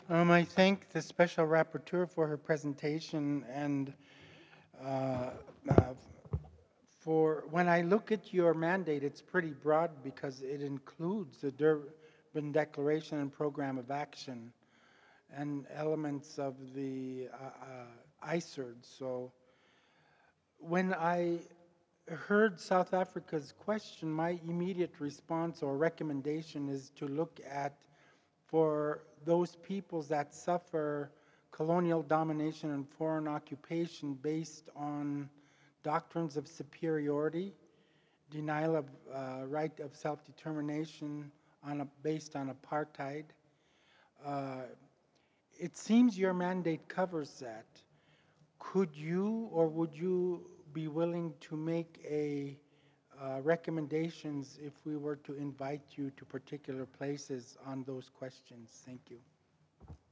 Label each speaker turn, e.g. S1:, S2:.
S1: I thank the Special Rapporteur for her presentation and uh, uh, for when I look at your mandate, it's pretty broad because it includes the Durban Declaration and Program of Action and elements of the ICERD. So when I heard South Africa's question, my immediate response or recommendation is to look at for those peoples that suffer colonial domination and foreign occupation based on doctrines of superiority, denial of right of self-determination based on apartheid. Uh, it seems your mandate covers that. Could you or would you be willing to make a recommendations if we were to invite you to particular places on those questions? Thank you.